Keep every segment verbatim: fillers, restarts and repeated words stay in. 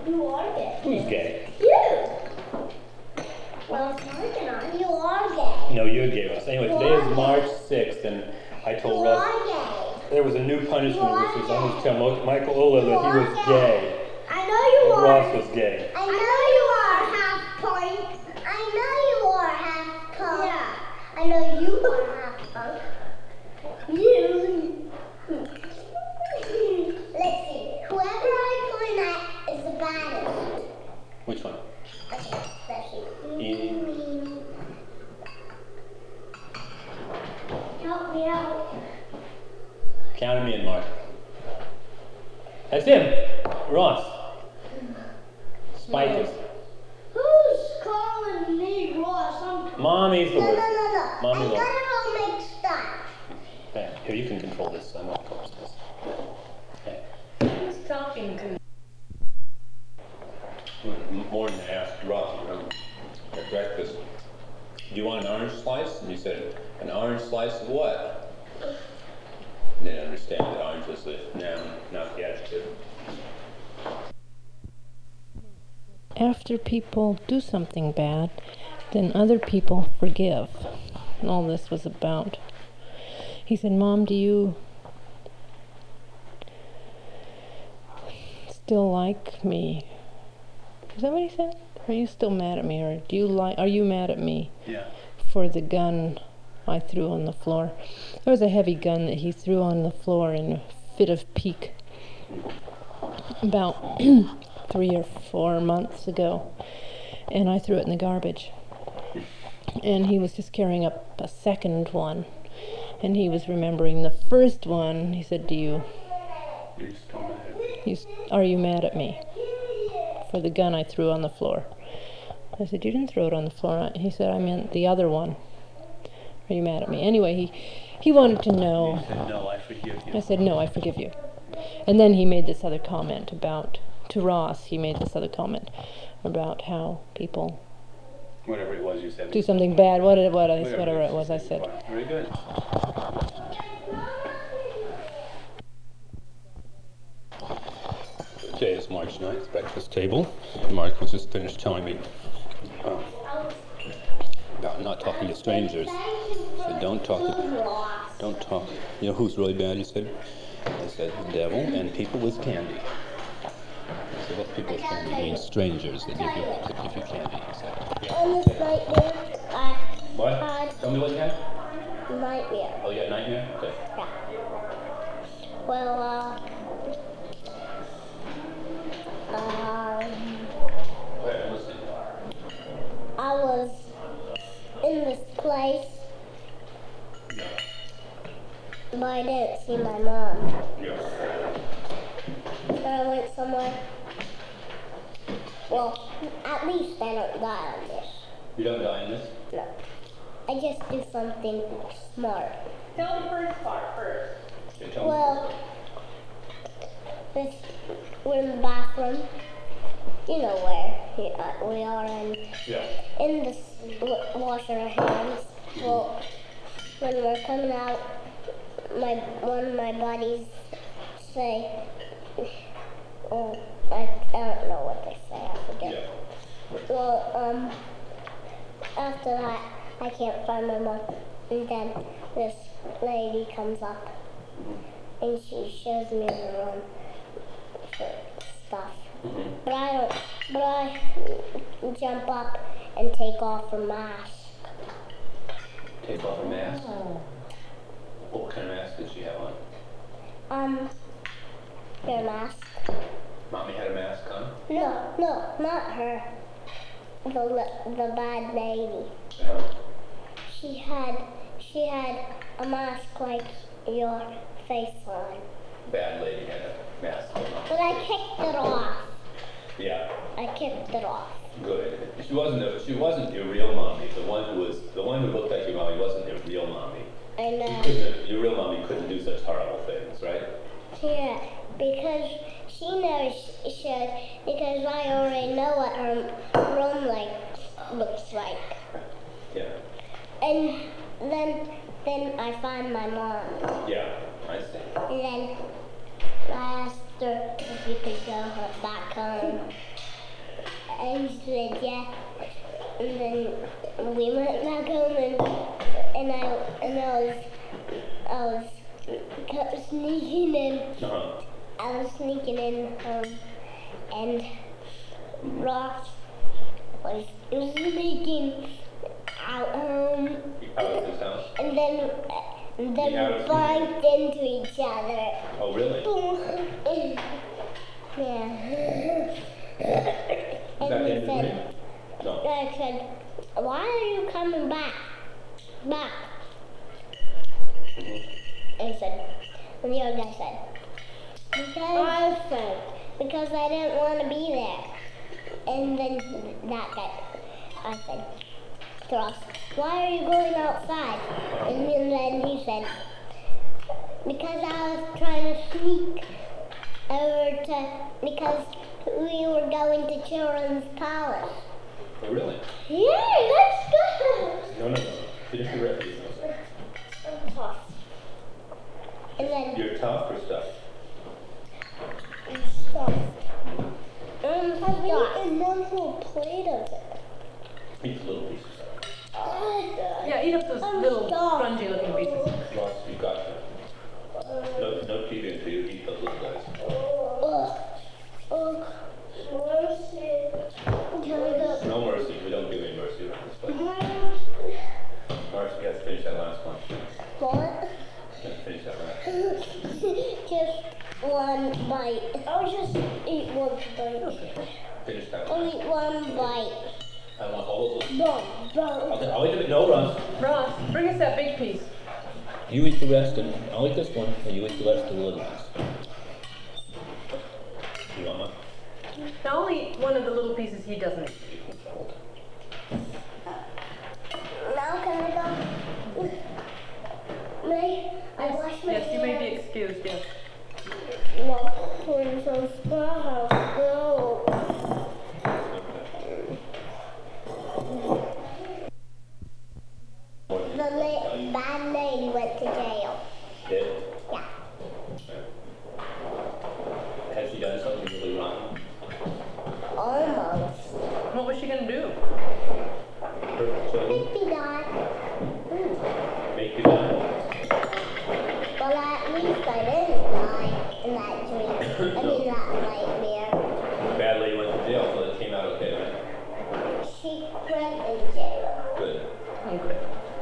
You are gay. Who's gay? You! Well, it's working on. You are gay. No, you're gay, Ross. Anyway, You today is are March gay. sixth, and I told You Russ are gay. there was a new punishment, You are which was on his gay. tell Michael Ola that he You was are gay. I know you And are. Ross was gay. I know you are half punk. I know you are half punk. Yeah. I know you are half punk. You. Let's see. Whoever I point at is the baddest. Which one? Okay, that's you. E. Help me out. Count me in, Mark. That's him, Ross. Spike is. Who's calling me Ross? I'm Mommy's the No, no, worst. no, no. Mommy I will. got it all mixed up. Okay, here, you can control this. I'm not going upstairs. Okay. Who's talking to me? More than I asked Ross um, at breakfast, do you want an orange slice? And he said, an orange slice of what? Didn't understand that orange was the noun, not the adjective. After people do something bad, then other people forgive. And all this was about. He said, Mom, do you still like me? Is that what he said? Are you still mad at me, or do you like? Are you mad at me? Yeah. For the gun I threw on the floor. There was a heavy gun that he threw on the floor in a fit of pique about three or four months ago, and I threw it in the garbage. And he was just carrying up a second one, and he was remembering the first one. He said, "Do you? You're still mad. You, are you mad at me for the gun I threw on the floor?" I said, "You didn't throw it on the floor." He said, "I meant the other one. Are you mad at me?" Anyway, he, he wanted to know. You said, no, I forgive you. I said, "No, I forgive you." And then he made this other comment about, to Ross, he made this other comment about how people Whatever it was you said. do something bad. What it, what, I- Whatever whatever it was I said. Very good. Today is March ninth, breakfast table. Mark was just finished telling me uh, about not talking to strangers. He said, don't talk to, don't talk. You know who's really bad, he said? He said, the devil and people with candy. I said, what people with candy means strangers that give you, that give you candy, he said. On this nightmare, I What? had Tell me what you had? nightmare. Oh, you had nightmare? Okay. Yeah. Well, uh, um, Go ahead, I'm listening. I was in this place, but I didn't see my mom. Yeah. So I went somewhere. Well, at least I don't die on this. You don't die in this? No. I just do something smart. Tell the first part first. Okay, tell me. Well, this, we're in the bathroom. You know where we are, we are in, Yeah. in the s- w- washing our hands. Well, when we're coming out, my one of my buddies say, oh, I, I don't know what they say, I forget. Yeah. Well, um, after that, I can't find my mom, and then this lady comes up, and she shows me the room for stuff. Mm-hmm. But I don't, but I jump up and take off her mask. Take off her mask. What kind of mask did she have on? Um, her mask. Mommy had a mask on? No, no, not her. The li- the bad lady. Uh-huh. She had, she had a mask like your face on. Bad lady had a mask on. But I kicked it off. Yeah, I kicked it off. good. She wasn't a, she wasn't your real mommy. The one who was the one who looked like your mommy wasn't your real mommy. I You know. couldn't have- your real mommy couldn't do such horrible things, right? Yeah, because she never sh- should, because I already know what her room like looks like. Yeah. And then, then I find my mom. Yeah, I see. And then I asked her if we could go ho- back home. he said, yeah. And then we went back home, and, and I and I was I was kept sneaking in. Uh-huh. I was sneaking in home, and Ross was sneaking out home. Out of his house? And then, and then Yeah, I we was bumped into each other. Oh, really? Yeah. Is that And the he end of the said, dream? No. I said, why are you coming back? Back. Mm-hmm. And he said, and the other guy said, because I said, because I didn't want to be there. And then that guy, I said, Ross, why are you going outside? And then he said, because I was trying to sneak over to, because we were going to Children's Palace. Oh, really? Yeah, let's go. No, no, no. Finish the rest of your notes. I'm tough. And then You're tough or stuff? I'm stuffed. I'm stuffed. And one whole plate of it. Eat little pieces of it. Oh, Yeah, eat up those I'm little stuffed. spongy looking pieces. Ross, you got them. No, no teething until you eat those little guys. Ugh. Ugh. Mercy. Can I go? No mercy. We don't give any mercy around this place. Marcy, you have to finish that last one. What? You have to finish that last. Just one bite. I'll just eat one bite. Finish that I'll one. eat one bite. I want all of those. No, no. I'll, I'll eat the no, Ross. Ross, bring us that big piece. You eat the rest, and I'll eat this one, and you eat the rest of the little ones. You want one? Now I'll eat one of the little pieces he doesn't eat. Now can I go? May I wash my Yes, you may be hands? excused, yes. No, Princess Sparhouse, no. The la- bad lady went to jail. Did? Yeah. Has she done something really wrong? Almost. What was she gonna do? Hurt children? Make me die. Make you die? Well, at least I didn't die in that dream. I mean, that nightmare. Bad lady went to jail, so it came out okay, right? She went in jail. Good. Oh, good.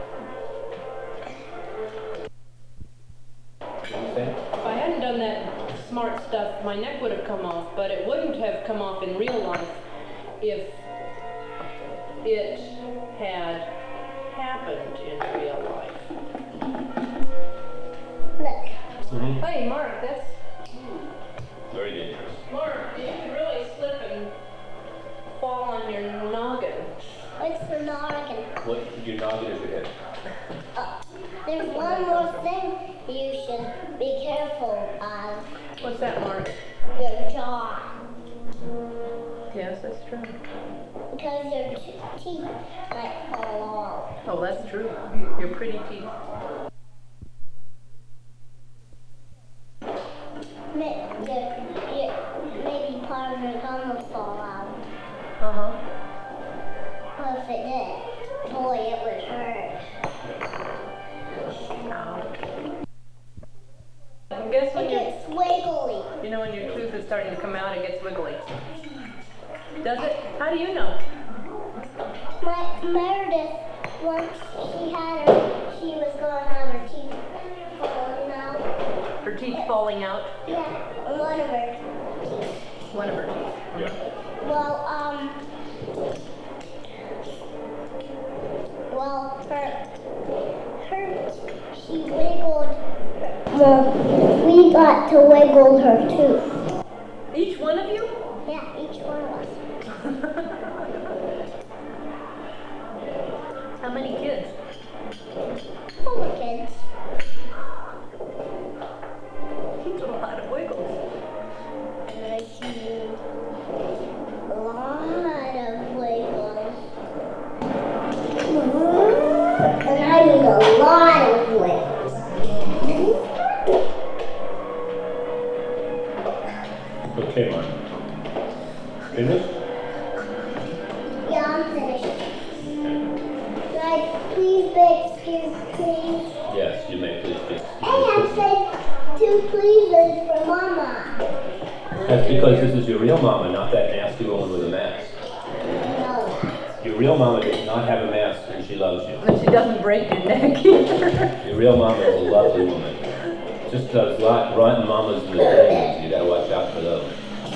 What do you say? If I hadn't done that smart stuff, my neck would have come off, but it wouldn't have come off in real life if it had happened in real life. Look. Mm-hmm. Hey, Mark, that's... Very dangerous. Mark, you could really slip and fall on your noggin. What's the noggin? What? Your noggin is your head. Uh, there's one more thing you should be careful of. What's that, Mark? Your jaw. Yes, that's true. Because your t- teeth might fall off. Oh, that's true. Your pretty teeth. May- your- your- Maybe part of your gum will fall out. Uh-huh. Well, if it did, boy, it would hurt. I guess when It you gets wiggly. you know when your tooth is starting to come out, it gets wiggly. Does it? How do you know? My Meredith, once she had her, she was going to have her teeth falling out. Her teeth falling out. Yeah, one of her teeth. One of her teeth. Yeah. Well, um, well, her, her, she wiggled. Well, we got to wiggle her too. Each one of you? Yeah, each one of us. How many kids? All the kids. That's a lot of wiggles. And I see a lot of wiggles. And I need a lot of wiggles. Okay, Mark. Finish? I'm finished. Can I please be excused, please? Yes, you may please be excused. Hey, I said two pleases for Mama. That's because this is your real mama, not that nasty woman with a mask. No. Your real mama does not have a mask and she loves you. And she doesn't break your neck either. Your real mama is a lovely woman. Just those lot rotten mamas in the dreams, you gotta watch out for those.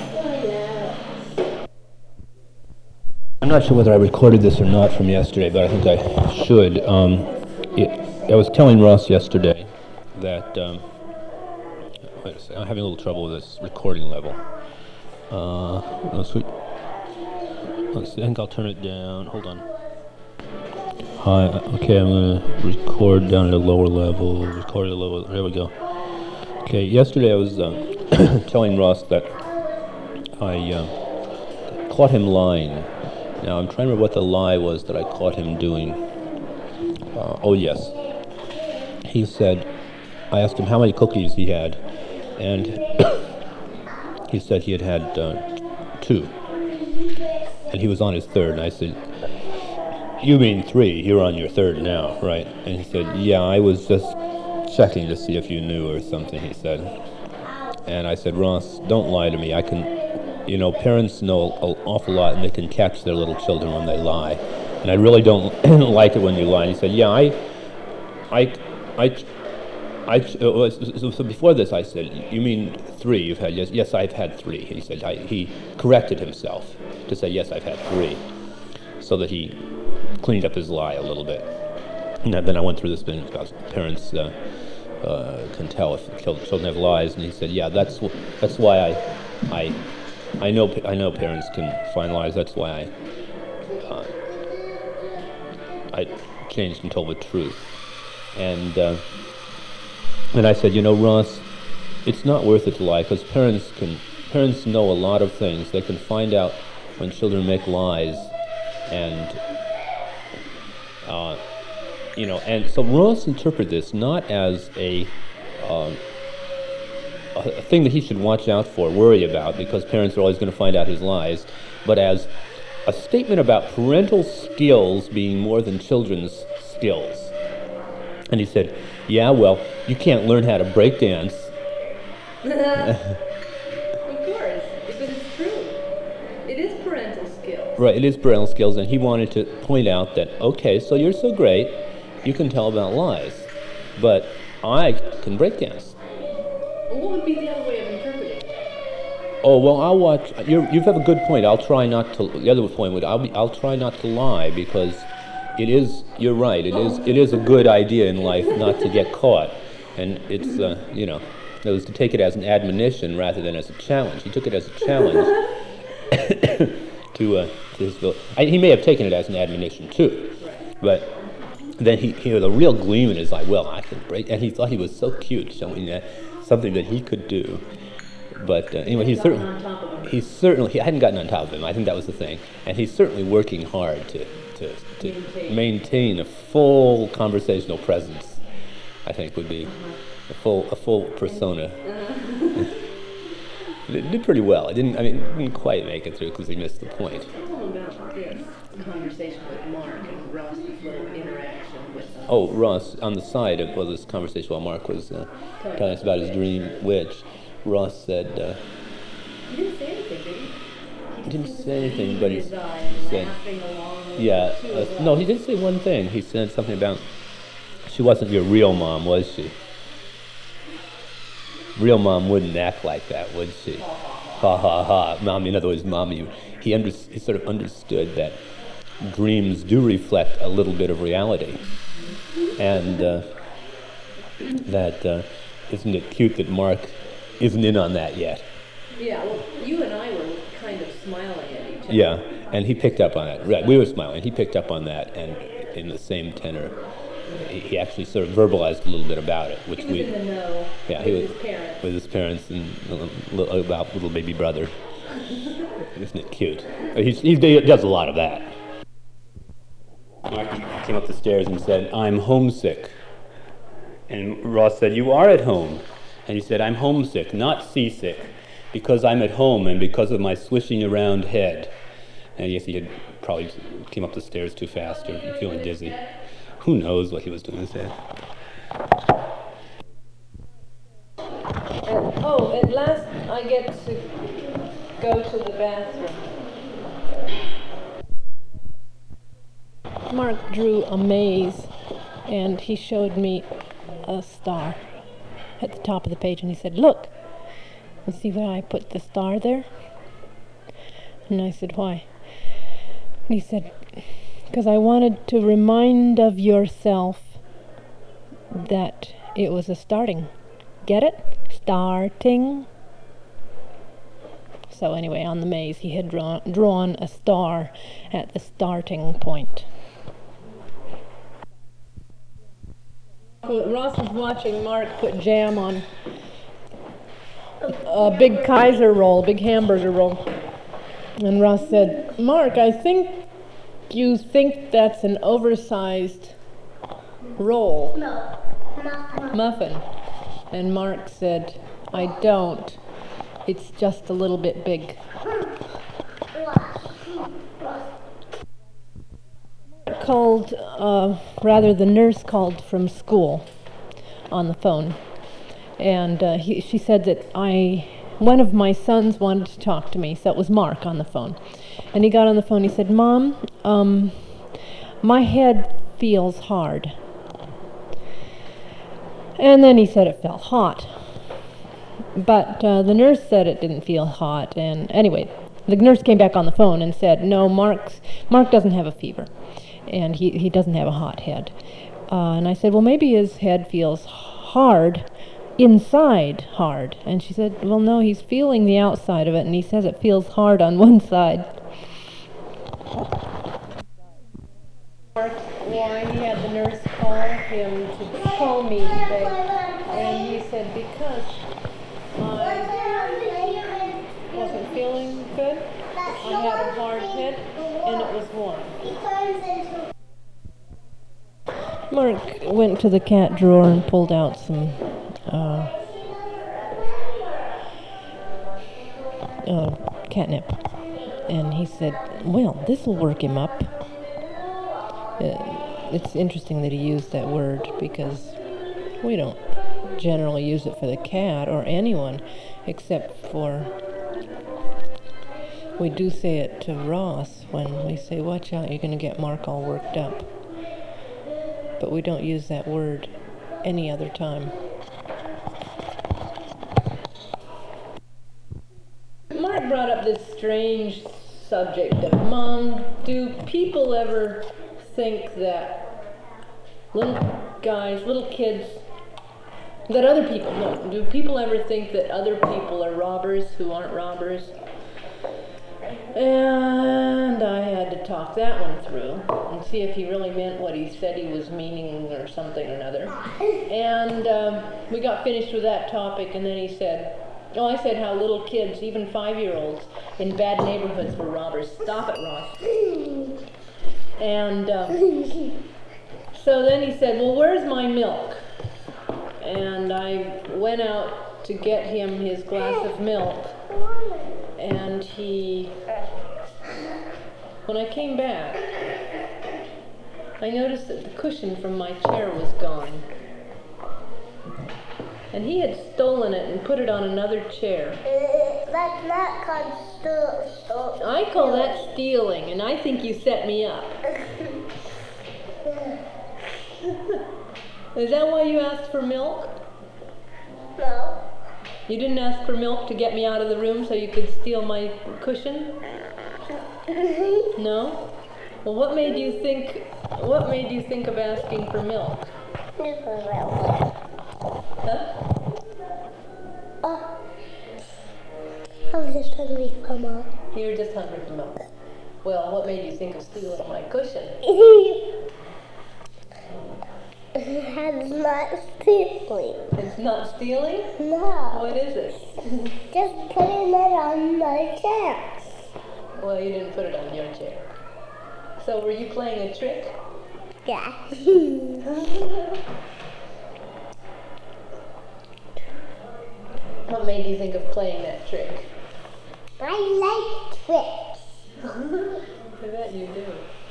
I'm not sure whether I recorded this or not from yesterday, but I think I should. Um, it, I was telling Ross yesterday that, um, wait a second, I'm having a little trouble with this recording level. Uh, let's see. Let's see, I think I'll turn it down. Hold on. Hi, okay, I'm gonna record down at a lower level. Record at a lower. There we go. Okay, yesterday I was uh, telling Ross that I uh, caught him lying. Now I'm trying to remember what the lie was that I caught him doing. Uh, oh yes, he said. I asked him how many cookies he had, and he said he had had uh, two. And he was on his third, and I said, "You mean three? You're on your third now, right?" And he said, "Yeah, I was just checking to see if you knew or something," he said. And I said, "Ross, don't lie to me. I can, you know, parents know an awful lot, and they can catch their little children when they lie. And I really don't like it when you lie." And he said, "Yeah, I, I, I, I, uh, so, so before this I said, you mean three you've had?" "Yes, yes, I've had three." He said, I, he corrected himself to say, "Yes, I've had three," so that he cleaned up his lie a little bit. And then I went through this thing about parents uh, uh, can tell if children have lies, and he said, "Yeah, that's that's why I, I, I know I know parents can find lies. That's why I, uh, I changed and told the truth." And uh, and I said, "You know, Ross, it's not worth it to lie because parents can parents know a lot of things. They can find out when children make lies, and uh, you know." And so Ross interpreted this not as a um, a thing that he should watch out for, worry about, because parents are always going to find out his lies, but as a statement about parental skills being more than children's skills. And he said, "Yeah, well, you can't learn how to break dance." Of course, because it's true. It is parental skills. Right, it is parental skills, and he wanted to point out that, okay, so you're so great, you can tell about lies, but I can break dance. Well, what would be the other way of interpreting? Oh, well, I'll watch. You're, you have a good point. I'll try not to. The other point would I'll be. I'll try not to lie because it is. You're right. It is. It is a good idea in life not to get caught, and it's. Uh, you know, it was to take it as an admonition rather than as a challenge. He took it as a challenge to. Uh, to his. I, he may have taken it as an admonition too, but then he, he had a real gleam in his eye. Well, I can break, and he thought he was so cute, showing that something that he could do. But uh, anyway, he's certainly he's certainly he hadn't gotten on top of him. I think that was the thing, and he's certainly working hard to to, to maintain. maintain a full conversational presence. I think would be a full a full persona. It did pretty well. It didn't. I mean, it didn't quite make it through because he missed the point. Tell him about this conversation with Mark and Ross's little interaction with. Uh, oh, Ross on the side of well, this conversation while Mark was uh, telling us about his dream witch. Ross said. Uh, he didn't say anything, did he? He didn't say anything, but he said. Yeah. Uh, no, he did say one thing. He said something about she wasn't your real mom, was she? Real mom wouldn't act like that, would she? Ha ha ha. Mom, in other words, mommy. He, under, he sort of understood that dreams do reflect a little bit of reality, and uh, that uh, isn't it cute that Mark isn't in on that yet? Yeah, well, you and I were kind of smiling at each other. Yeah, and he picked up on that. Right, we were smiling. He picked up on that, and in the same tenor, he, he actually sort of verbalized a little bit about it, which he was we. in the know. Yeah, with he was his parents. with his parents and uh, about little baby brother. Isn't it cute? He's, he does a lot of that. Mark came up the stairs and said, "I'm homesick." And Ross said, "You are at home." And he said, "I'm homesick, not seasick, because I'm at home and because of my swishing around head." And I guess he had probably came up the stairs too fast or feeling dizzy. Who knows what he was doing in his head. And, oh, at last I get to go to the bathroom. Mark drew a maze, and he showed me a star at the top of the page, and he said, "Look, you see why I put the star there?" And I said, "Why?" And he said, "Because I wanted to remind of yourself that it was a starting. Get it? Starting." So anyway, on the maze, he had drawn, drawn a star at the starting point. Ross was watching Mark put jam on a big Kaiser roll, big hamburger roll. And Ross said, "Mark, I think you think that's an oversized roll." No. Muffin. Muffin. And Mark said, "I don't. It's just a little bit big." Called, uh, rather the nurse called from school on the phone. And uh, he, she said that I, one of my sons wanted to talk to me, so it was Mark on the phone. And he got on the phone, he said, "Mom, um, my head feels hard." And then he said it felt hot. But uh, the nurse said it didn't feel hot. And anyway, the nurse came back on the phone and said, "No, Mark's, Mark doesn't have a fever. And he, he doesn't have a hot head." Uh, and I said, "Well, maybe his head feels hard, inside hard." And she said, "Well, no, he's feeling the outside of it, and he says it feels hard on one side." Mark, why he had the nurse call him to call me today, and he said, "Because I wasn't feeling good, I had a hard head, and it was warm." Mark went to the cat drawer and pulled out some uh, uh, catnip, and he said, "Well, this will work him up." Uh, it's interesting that he used that word, because we don't generally use it for the cat or anyone, except for, we do say it to Ross when we say, "Watch out, you're going to get Mark all worked up." But we don't use that word any other time. Mark brought up this strange subject of, "Mom, do people ever think that little guys, little kids, that other people, no, do people ever think that other people are robbers who aren't robbers?" And I had to talk that one through and see if he really meant what he said he was meaning or something or another. And um, we got finished with that topic, and then he said, oh, I said how little kids, even five-year-olds, in bad neighborhoods were robbers. Stop it, Ross. And um, so then he said, "Well, where's my milk?" And I went out to get him his glass of milk. And he, when I came back, I noticed that the cushion from my chair was gone. And he had stolen it and put it on another chair. Uh, that's not called steal. I call that stealing, and I think you set me up. Is that why you asked for milk? No. You didn't ask for milk to get me out of the room so you could steal my cushion? No? Well, what made you think, what made you think of asking for milk? Huh? Oh, I was just hungry for milk. You were just hungry for milk. Well, what made you think of stealing my cushion? It's not stealing. It's not stealing? No. What is it? Just putting it on my chair. Well, you didn't put it on your chair. So were you playing a trick? Yeah. What made you think of playing that trick? I like tricks. I bet you do.